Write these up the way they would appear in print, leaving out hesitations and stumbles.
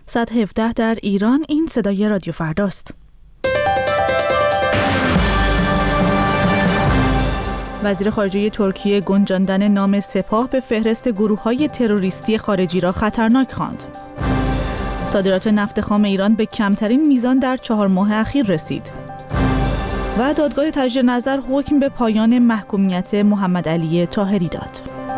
117 در ایران. این صدای رادیو فرداست. وزیر خارجه ترکیه گنجاندن نام سپاه به فهرست گروه‌های تروریستی خارجی را خطرناک خواند. صادرات نفت خام ایران به کمترین میزان در 4 ماه اخیر رسید. و دادگاه تجدید نظر حکم به پایان محکومیت محمد علی طاهری داد.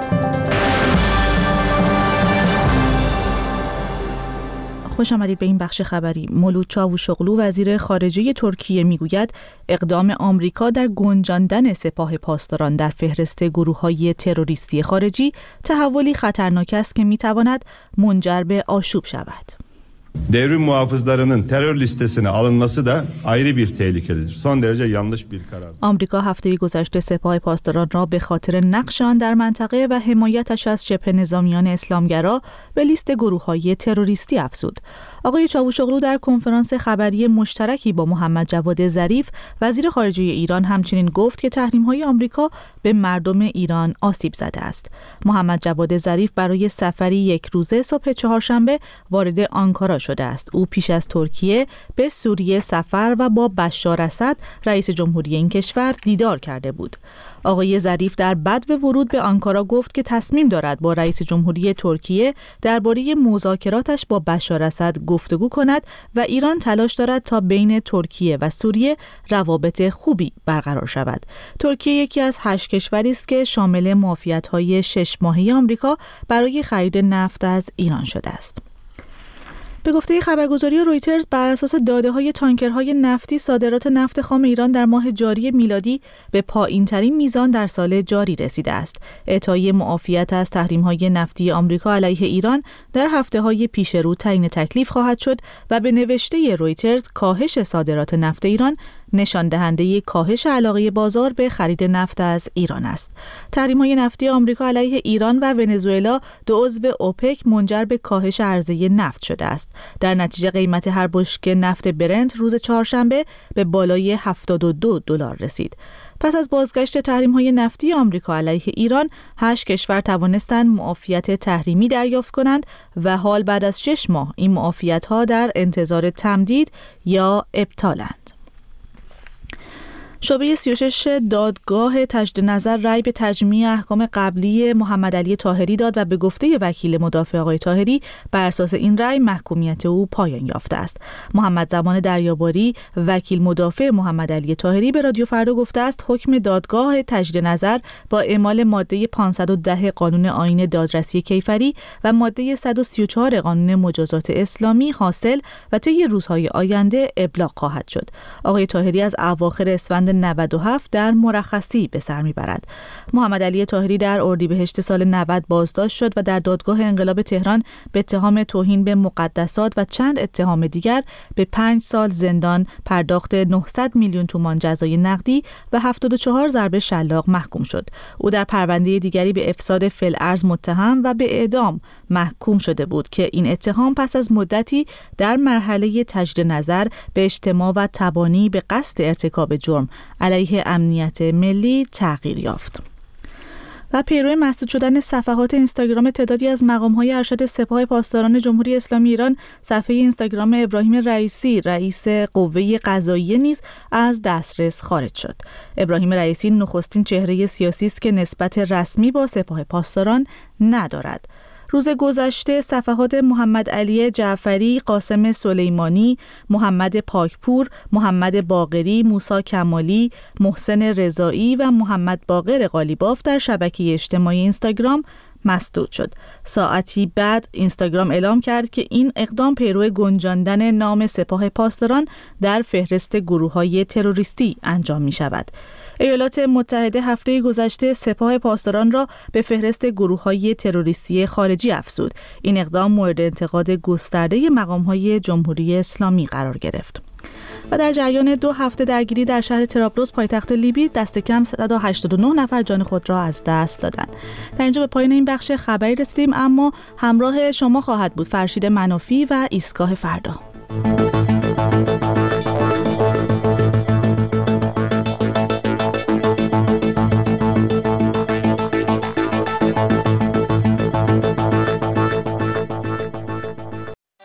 خوش آمدید به این بخش خبری. مولود چاوشوغلو وزیر خارجه ترکیه میگوید اقدام آمریکا در گنجاندن سپاه پاسداران در فهرست گروه‌های تروریستی خارجی تحولی خطرناک است که میتواند منجر به آشوب شود. Devrim muhafızlarının terör listesine alınması da ayrı bir tehlikedir. Son derece yanlış bir karar. آمریکا هفته گذشته سپاه پاسداران را به خاطر نقش آن در منطقه و حمایتش از جبهه نظامیان اسلامگرا به لیست گروه‌های تروریستی افزود. آقای چاوشوغلو در کنفرانس خبری مشترکی با محمد جواد ظریف وزیر خارجه ایران همچنین گفت که تحریم‌های آمریکا به مردم ایران آسیب زده است. محمد جواد ظریف برای سفری 1 روزه صبح چهارشنبه وارد آنکارا شده است. او پیش از ترکیه به سوریه سفر و با بشار اسد رئیس جمهوری این کشور دیدار کرده بود. آقای ظریف در بدو ورود به آنکارا گفت که تصمیم دارد با رئیس جمهوری ترکیه درباره مذاکراتش با بشار اسد گفتگو کند و ایران تلاش دارد تا بین ترکیه و سوریه روابط خوبی برقرار شود. ترکیه یکی از 8 کشوری است که شامل معافیت‌های 6 ماهه آمریکا برای خرید نفت از ایران شده است. به گفته خبرگزاری رویترز بر اساس داده‌های تانکرهای نفتی صادرات نفت خام ایران در ماه جاری میلادی به پایین‌ترین میزان در سال جاری رسیده است. اعطای معافیت از تحریم‌های نفتی آمریکا علیه ایران در هفته‌های پیش رو تعیین تکلیف خواهد شد و به نوشته رویترز کاهش صادرات نفت ایران نشان دهنده کاهش علاقه بازار به خرید نفت از ایران است. تحریم‌های نفتی آمریکا علیه ایران و ونزوئلا، 2 عضو اوپک، منجر به کاهش عرضه نفت شده است. در نتیجه قیمت هر بشکه نفت برنت روز چهارشنبه به بالای $72 رسید. پس از بازگشت تحریم‌های نفتی آمریکا علیه ایران، 8 کشور توانستند معافیت تحریمی دریافت کنند و حال بعد از 6 ماه این معافیت‌ها در انتظار تمدید یا ابطالند. شعبه 36 دادگاه تجدید نظر رأی به تجمیع احکام قبلی محمد علی طاهری داد و به گفته وکیل مدافع آقای طاهری بر اساس این رأی محکومیت او پایان یافته است. محمد زمان دریاباری وکیل مدافع محمد علی طاهری به رادیو فردا گفته است حکم دادگاه تجدید نظر با اعمال ماده 510 قانون آیین دادرسی کیفری و ماده 134 قانون مجازات اسلامی حاصل و طی روزهای آینده ابلاغ خواهد شد. آقای طاهری از اواخر اسفند 97 در مرخصی به سر میبرد. محمد علی طاهری در اردیبهشت سال 90 بازداشت شد و در دادگاه انقلاب تهران به اتهام توهین به مقدسات و چند اتهام دیگر به 5 سال زندان، پرداخت 900 میلیون تومان جزای نقدی و 74 ضربه شلاق محکوم شد. او در پرونده دیگری به افساد فی‌الارض متهم و به اعدام محکوم شده بود که این اتهام پس از مدتی در مرحله تجدید نظر به اجتماع و تبانی به قصد ارتکاب جرم علیه امنیت ملی تغییر یافت. و پیرو مسدود شدن صفحات اینستاگرام تعدادی از مقام‌های ارشد سپاه پاسداران جمهوری اسلامی ایران، صفحه اینستاگرام ابراهیم رئیسی رئیس قوه قضاییه نیز از دسترس خارج شد. ابراهیم رئیسی نخستین چهره سیاسی است که نسبت رسمی با سپاه پاسداران ندارد. روز گذشته صفحات محمد علی جعفری، قاسم سلیمانی، محمد پاکپور، محمد باقری، موسی کمالی، محسن رضایی و محمد باقر قالیباف در شبکه اجتماعی اینستاگرام مسدود شد. ساعتی بعد اینستاگرام اعلام کرد که این اقدام پیرو گنجاندن نام سپاه پاسداران در فهرست گروه‌های تروریستی انجام می شود. ایالات متحده هفته گذشته سپاه پاسداران را به فهرست گروه‌های تروریستی خارجی افزود. این اقدام مورد انتقاد گسترده مقام‌های جمهوری اسلامی قرار گرفت. و در جریان 2 هفته درگیری در شهر طرابلس پایتخت لیبی دست کم 189 نفر جان خود را از دست دادند. در اینجا به پایان این بخش خبری رسیدیم، اما همراه شما خواهد بود فرشید منافی و ایستگاه فردا.